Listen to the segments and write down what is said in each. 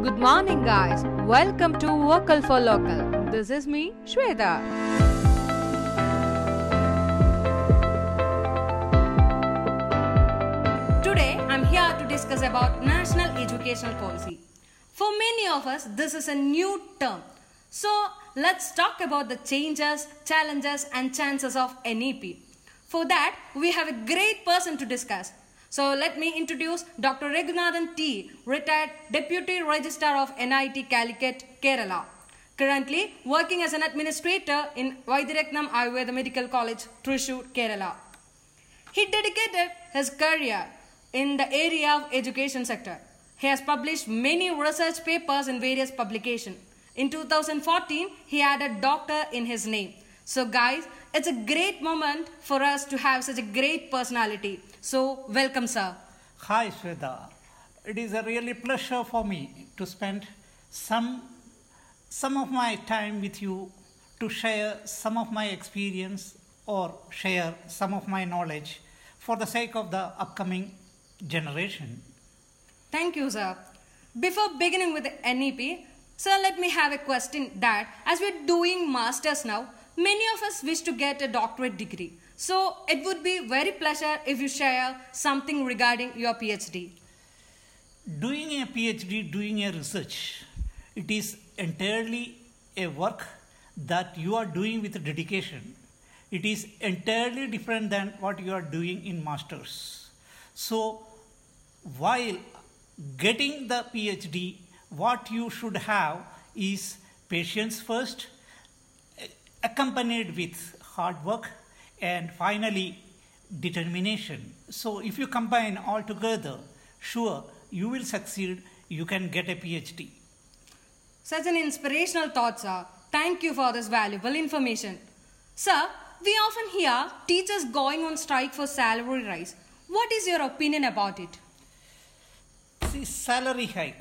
Good morning, guys. Welcome to Vocal for Local. This is me, Shweta. Today, I'm here to discuss about National Educational Policy. For many of us, this is a new term. So, let's talk about the changes, challenges, and chances of NEP. For that, we have a great person to discuss. So let me introduce Dr. Raghunathan T, retired Deputy Registrar of NIT Calicut, Kerala. Currently working as an administrator in Vaidyaratnam Ayurveda Medical College, Thrissur, Kerala. He dedicated his career in the area of education sector. He has published many research papers in various publications. In 2014, he had a doctor in his name. So guys, it's a great moment for us to have such a great personality. So, welcome, sir. Hi, Shweta. It is a really pleasure for me to spend some of my time with you to share some of my experience or share some of my knowledge for the sake of the upcoming generation. Thank you, sir. Before beginning with the NEP, sir, let me have a question that as we're doing masters now, many of us wish to get a doctorate degree. So it would be very pleasure if you share something regarding your PhD. Doing a PhD, doing a research, it is entirely a work that you are doing with dedication. It is entirely different than what you are doing in masters. So while getting the PhD, what you should have is patience first, accompanied with hard work, and finally determination. So if you combine all together, sure, you will succeed, you can get a PhD. Such an inspirational thought, sir. Thank you for this valuable information. Sir, we often hear teachers going on strike for salary rise. What is your opinion about it? See, salary hike,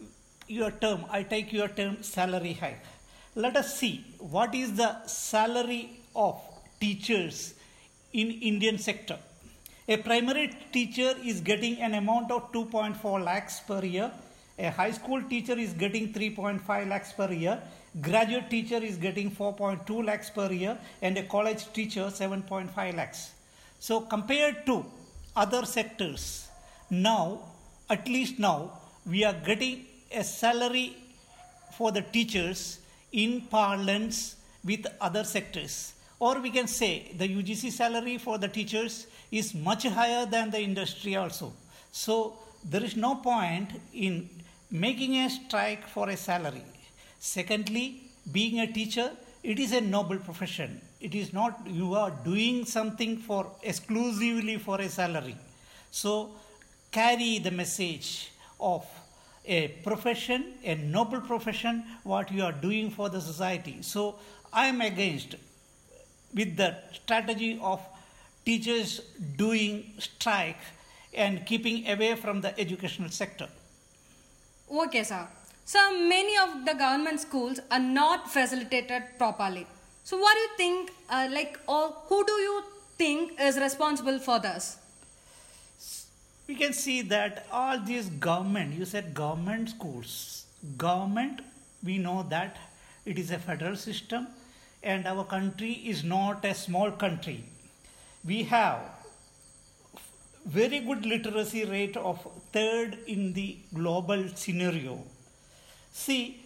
I take your term salary hike. Let us see what is the salary of teachers in Indian sector. A primary teacher is getting an amount of 2.4 lakhs per year. A high school teacher is getting 3.5 lakhs per year. Graduate teacher is getting 4.2 lakhs per year. And a college teacher 7.5 lakhs. So compared to other sectors, now, at least now, we are getting a salary for the teachers in parlance with other sectors. Or we can say the UGC salary for the teachers is much higher than the industry also. So there is no point in making a strike for a salary. Secondly, being a teacher, it is a noble profession. It is not you are doing something for exclusively for a salary. So carry the message of a profession, a noble profession, what you are doing for the society. So I am against with the strategy of teachers doing strike and keeping away from the educational sector. Okay, sir. Sir, many of the government schools are not facilitated properly. So what do you think, or who do you think is responsible for this? We can see that all these government, you said government schools. Government, we know that it is a federal system and our country is not a small country. We have very good literacy rate of third in the global scenario. See,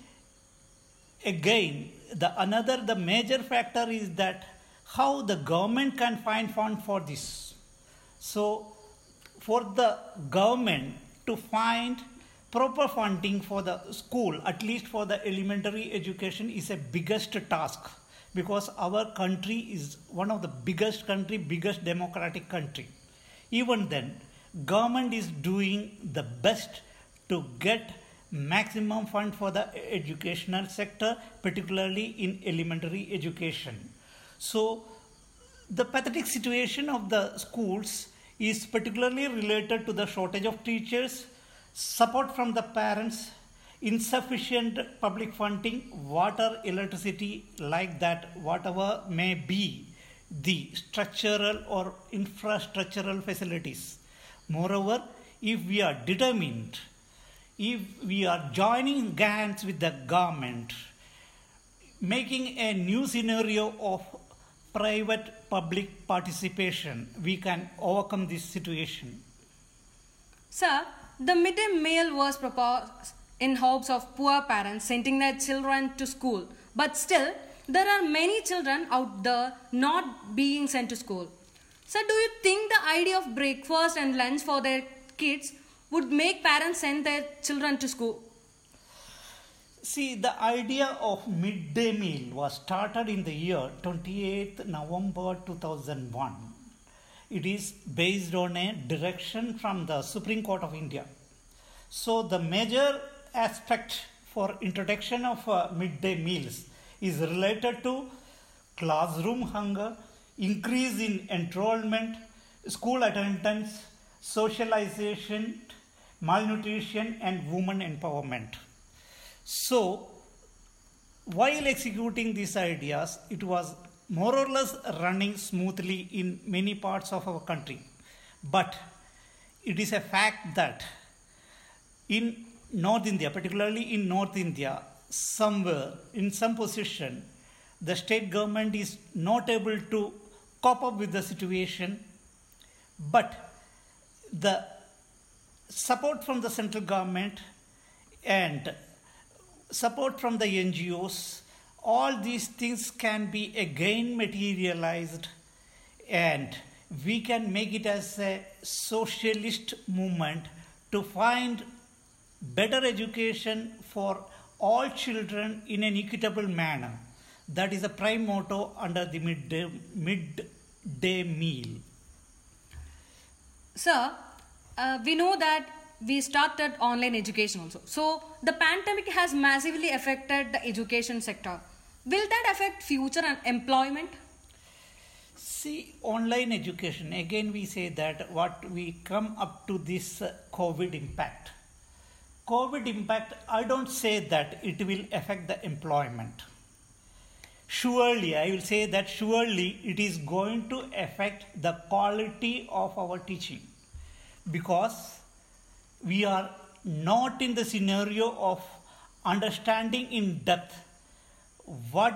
again, the major factor is that how the government can find fund for this. So, for the government to find proper funding for the school, at least for the elementary education, is a biggest task because our country is one of the biggest democratic country. Even then, government is doing the best to get maximum fund for the educational sector, particularly in elementary education. So, the pathetic situation of the schools is particularly related to the shortage of teachers, support from the parents, insufficient public funding, water, electricity, like that, whatever may be the structural or infrastructural facilities. Moreover, if we are determined if we are joining hands with the government, making a new scenario of private public participation, we can overcome this situation. Sir, the midday meal was proposed in hopes of poor parents sending their children to school. But still, there are many children out there not being sent to school. Sir, do you think the idea of breakfast and lunch for their kids would make parents send their children to school? See, the idea of midday meal was started in the year 28th November 2001. It is based on a direction from the Supreme Court of India. So the major aspect for introduction of midday meals is related to classroom hunger, increase in enrollment, school attendance, socialization, malnutrition, and women empowerment. So, while executing these ideas, it was more or less running smoothly in many parts of our country. But it is a fact that in North India, particularly in North India, somewhere in some position, the state government is not able to cope up with the situation, but the support from the central government and support from the NGOs, all these things can be again materialized, and we can make it as a socialist movement to find better education for all children in an equitable manner. That is a prime motto under the midday meal. Sir, we know that we started online education also. So the pandemic has massively affected the education sector. Will that affect future employment? See, online education, again we say that what we come up to this COVID impact. COVID impact, I don't say that it will affect the employment. Surely, I will say that surely it is going to affect the quality of our teaching, because we are not in the scenario of understanding in depth what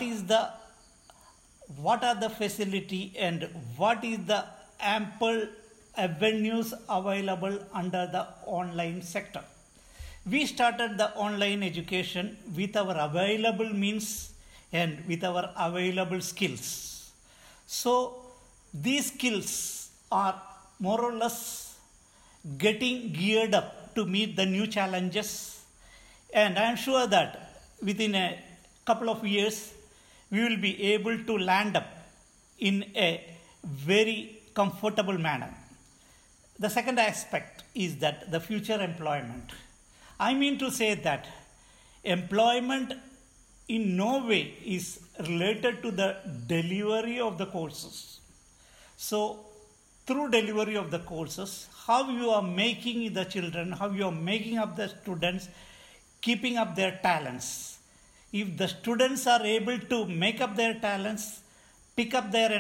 are the facility and what is the ample avenues available under the online sector. We started the online education with our available means and with our available skills. So these skills are more or less getting geared up to meet the new challenges, and I am sure that within a couple of years we will be able to land up in a very comfortable manner. The second aspect is that the future employment. I mean to say that employment in no way is related to the delivery of the courses. So through delivery of the courses, how you are making the children, how you are making up the students, keeping up their talents. If the students are able to make up their talents, pick up their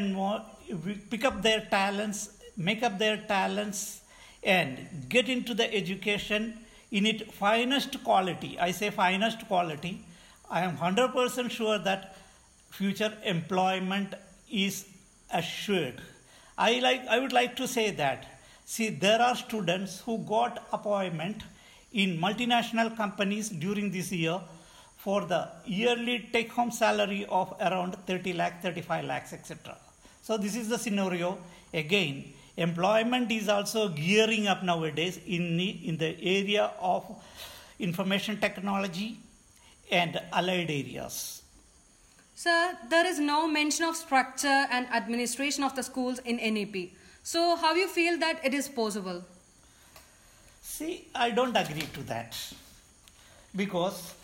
talents, make up their talents, and get into the education in its finest quality. I say finest quality. I am 100% sure that future employment is assured. I would like to say that, see, there are students who got appointment in multinational companies during this year for the yearly take-home salary of around 30 lakh, 35 lakhs, etc. So this is the scenario. Again, employment is also gearing up nowadays in the area of information technology and allied areas. Sir, there is no mention of structure and administration of the schools in NEP. So how you feel that it is possible? See, I don't agree to that, because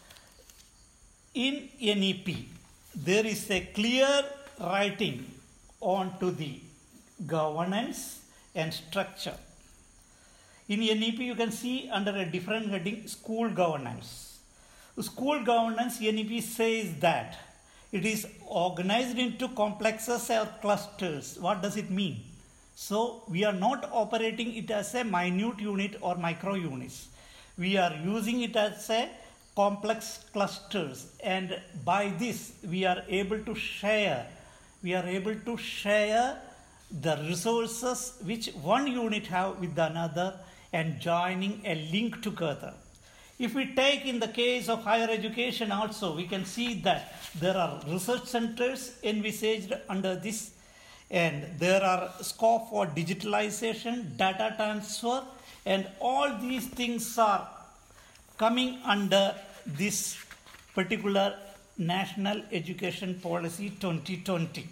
in NEP there is a clear writing on to the governance and structure. In NEP you can see under a different heading, school governance. School governance, NEP says that it is organized into complexes or clusters. What does it mean? So we are not operating it as a minute unit or micro units. We are using it as a complex clusters, and by this we are able to share the resources which one unit have with another and joining a link together. If we take in the case of higher education also, we can see that there are research centers envisaged under this, and there are scope for digitalization, data transfer, and all these things are coming under this particular National Education Policy 2020.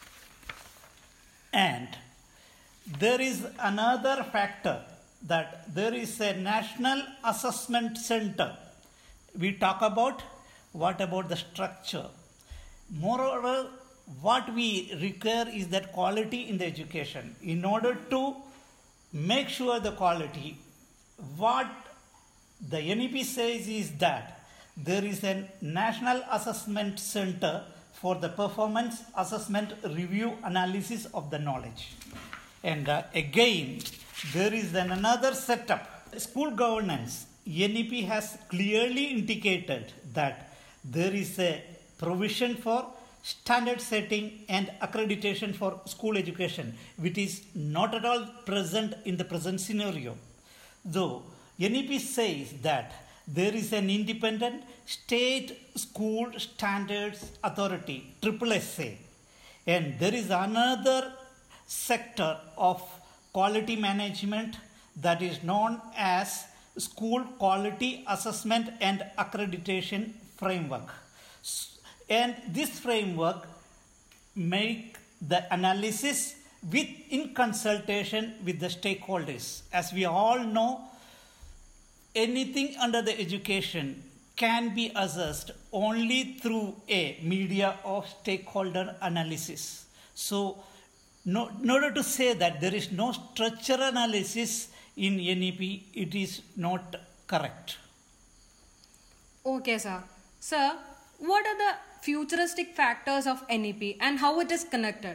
And there is another factor, that there is a National Assessment Center. We talk about what about the structure. Moreover, what we require is that quality in the education. In order to make sure the quality, what the NEP says is that there is a National Assessment Center for the performance assessment review analysis of the knowledge. And again, there is another setup. School governance, NEP has clearly indicated that there is a provision for standard setting and accreditation for school education, which is not at all present in the present scenario. Though NEP says that there is an independent state school standards authority, SSSA, and there is another sector of quality management that is known as School Quality Assessment and Accreditation Framework. And this framework make the analysis in consultation with the stakeholders. As we all know, anything under the education can be assessed only through a media of stakeholder analysis. So, in order to say that there is no structural analysis in NEP, it is not correct. Okay, sir. Sir, what are the futuristic factors of NEP and how it is connected?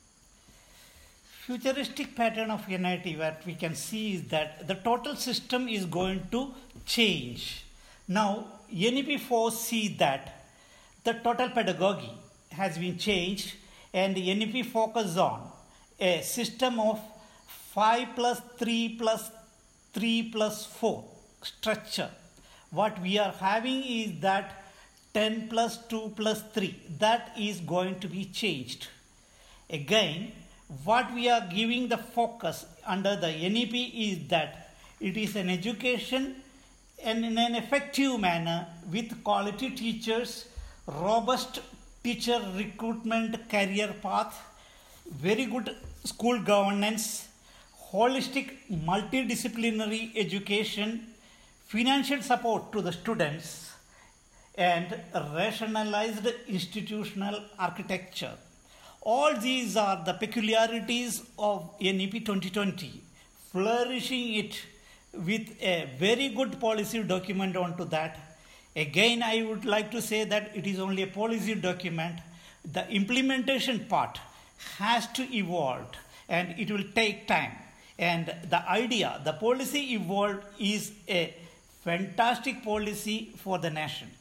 Futuristic pattern of NIT, what we can see is that the total system is going to change. Now, NEP foresee that the total pedagogy has been changed, and NEP focus on a system of 5 plus 3 plus 3 plus 4 structure. What we are having is that 10 plus 2 plus 3, that is going to be changed. Again, what we are giving the focus under the NEP is that it is an education and in an effective manner with quality teachers, robust teacher recruitment career path, very good school governance, holistic multidisciplinary education, financial support to the students, and rationalized institutional architecture. All these are the peculiarities of NEP 2020, flourishing it with a very good policy document onto that. Again, I would like to say that it is only a policy document. The implementation part has to evolve and it will take time. And the idea, the policy evolved is a fantastic policy for the nation.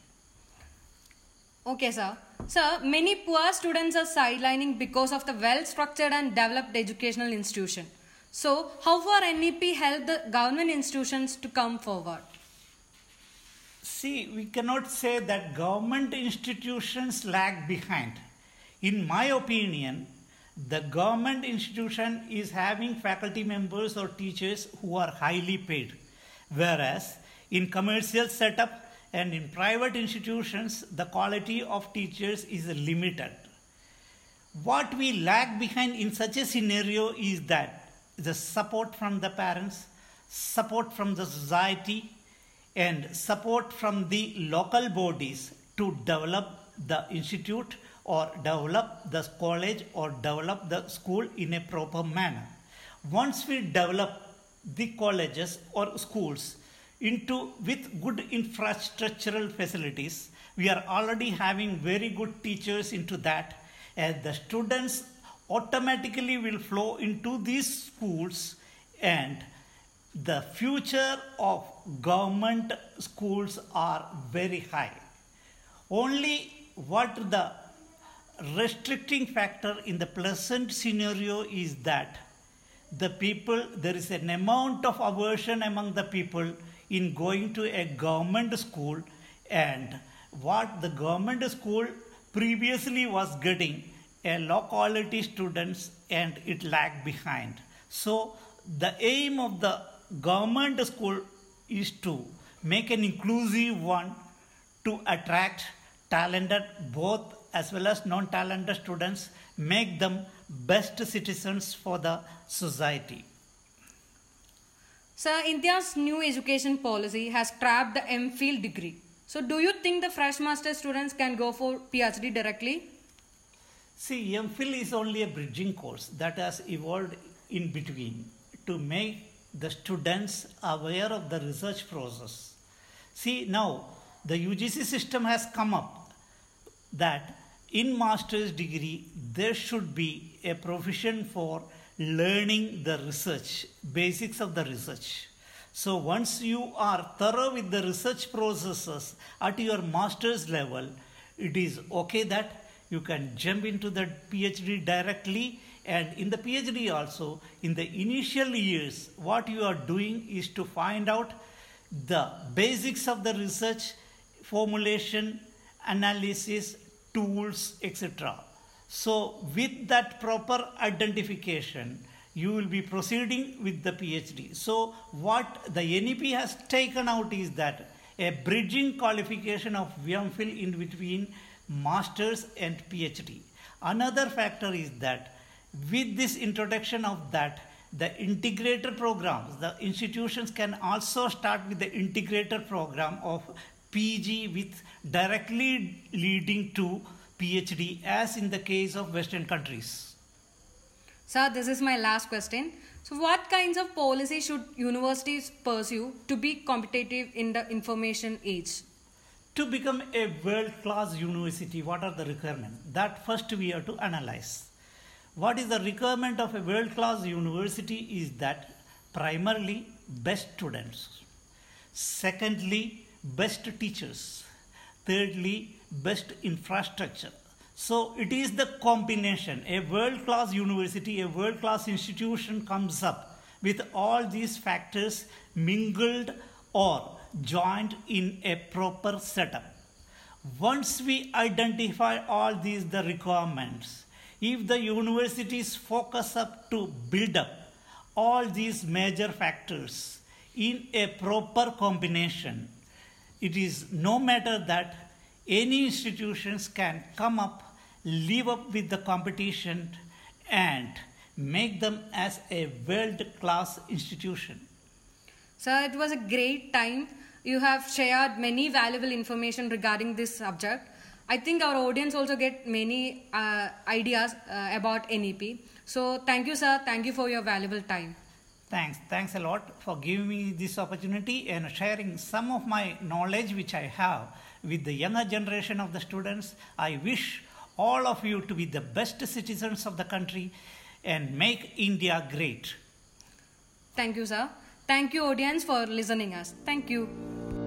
Okay, sir. Sir, many poor students are sidelining because of the well-structured and developed educational institution. So, how far NEP help the government institutions to come forward? See, we cannot say that government institutions lag behind. In my opinion, the government institution is having faculty members or teachers who are highly paid, whereas in commercial setup and in private institutions, the quality of teachers is limited. What we lag behind in such a scenario is that the support from the parents, support from the society, and support from the local bodies to develop the institute or develop the college or develop the school in a proper manner. Once we develop the colleges or schools with good infrastructural facilities, we are already having very good teachers into that, and the students automatically will flow into these schools, and the future of government schools are very high. Only what the restricting factor in the present scenario is that there is an amount of aversion among the people in going to a government school, and what the government school previously was getting a low quality students and it lagged behind. So the aim of the government school is to make an inclusive one to attract talented both as well as non-talented students, make them best citizens for the society. Sir, India's new education policy has scrapped the MPhil degree. So, do you think the fresh master students can go for PhD directly? See, MPhil is only a bridging course that has evolved in between to make the students aware of the research process. See, now the UGC system has come up that in master's degree there should be a provision for learning the research, basics of the research. So once you are thorough with the research processes at your master's level, it is okay that you can jump into the PhD directly. And in the PhD also, in the initial years, what you are doing is to find out the basics of the research, formulation, analysis, tools, etc. So with that proper identification, you will be proceeding with the PhD. So what the NEP has taken out is that a bridging qualification of MPhil in between masters and PhD. Another factor is that with this introduction of that, the integrated programs, the institutions can also start with the integrated program of PG with directly leading to PhD, as in the case of Western countries. Sir, this is my last question. So, what kinds of policy should universities pursue to be competitive in the information age? To become a world-class university, what are the requirements? That first we have to analyze. What is the requirement of a world-class university is that primarily best students. Secondly, best teachers. Thirdly, best infrastructure. So it is the combination. A world-class university, a world-class institution comes up with all these factors mingled or joined in a proper setup. Once we identify all these the requirements, if the universities focus up to build up all these major factors in a proper combination, it is no matter that any institutions can come up, live up with the competition and make them as a world-class institution. Sir, it was a great time. You have shared many valuable information regarding this subject. I think our audience also get many ideas about NEP. So thank you, sir. Thank you for your valuable time. Thanks a lot for giving me this opportunity and sharing some of my knowledge which I have with the younger generation of the students. I wish all of you to be the best citizens of the country and make India great. Thank you, sir. Thank you, audience, for listening us. Thank you.